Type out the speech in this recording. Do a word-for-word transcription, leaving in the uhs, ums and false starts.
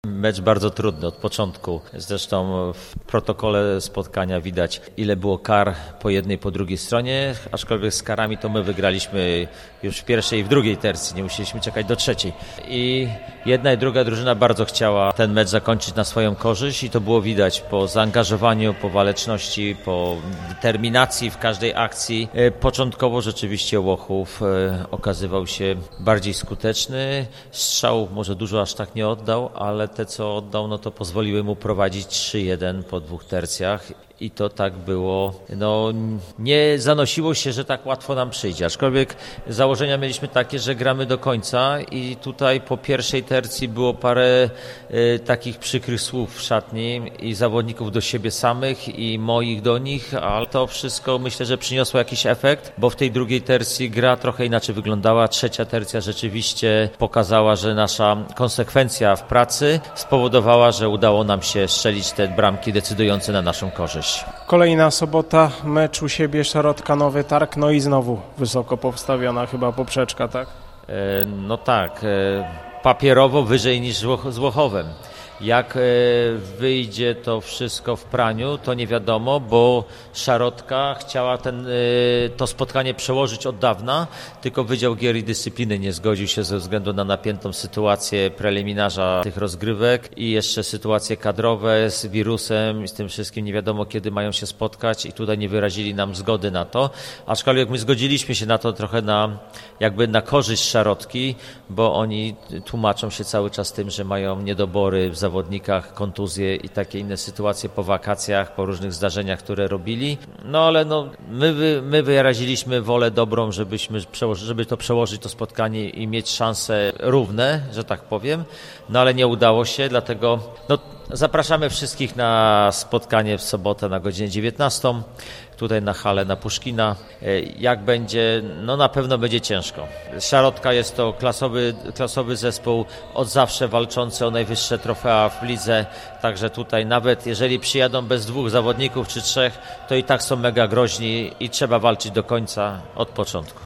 Mecz bardzo trudny od początku. Zresztą w protokole spotkania widać, ile było kar po jednej, po drugiej stronie, aczkolwiek z karami to my wygraliśmy już w pierwszej i w drugiej tercji, nie musieliśmy czekać do trzeciej. I jedna i druga drużyna bardzo chciała ten mecz zakończyć na swoją korzyść i to było widać po zaangażowaniu, po waleczności, po determinacji w każdej akcji. Początkowo rzeczywiście Łochów okazywał się bardziej skuteczny. Strzałów może dużo aż tak nie oddał, ale te, co oddał, no to pozwoliły mu prowadzić trzy jeden po dwóch tercjach i to tak było, no nie zanosiło się, że tak łatwo nam przyjdzie, aczkolwiek założenia mieliśmy takie, że gramy do końca i tutaj po pierwszej tercji było parę y, takich przykrych słów w szatni i zawodników do siebie samych i moich do nich, ale to wszystko myślę, że przyniosło jakiś efekt, bo w tej drugiej tercji gra trochę inaczej wyglądała, trzecia tercja rzeczywiście pokazała, że nasza konsekwencja w pracy spowodowała, że udało nam się strzelić te bramki decydujące na naszą korzyść. Kolejna sobota, mecz u siebie, Szarotka, Nowy Targ, no i znowu wysoko postawiona chyba poprzeczka, tak? E, no tak, e, papierowo wyżej niż z Łochowem. Jak wyjdzie to wszystko w praniu, to nie wiadomo, bo Szarotka chciała ten, to spotkanie przełożyć od dawna, tylko Wydział Gier i Dyscypliny nie zgodził się ze względu na napiętą sytuację preliminarza tych rozgrywek i jeszcze sytuacje kadrowe z wirusem i z tym wszystkim nie wiadomo, kiedy mają się spotkać i tutaj nie wyrazili nam zgody na to, aczkolwiek my zgodziliśmy się na to trochę na, jakby na korzyść Szarotki, bo oni tłumaczą się cały czas tym, że mają niedobory w zawodnikach, kontuzje i takie inne sytuacje po wakacjach, po różnych zdarzeniach, które robili. No ale no, my, my wyraziliśmy wolę dobrą, żebyśmy, żeby to przełożyć to spotkanie i mieć szanse równe, że tak powiem. No ale nie udało się, dlatego no, zapraszamy wszystkich na spotkanie w sobotę na godzinę dziewiętnastą. Tutaj na halę na Puszkina. Jak będzie, no na pewno będzie ciężko. Szarotka jest to klasowy, klasowy zespół, od zawsze walczący o najwyższe trofea w lidze, także tutaj nawet jeżeli przyjadą bez dwóch zawodników czy trzech, to i tak są mega groźni i trzeba walczyć do końca od początku.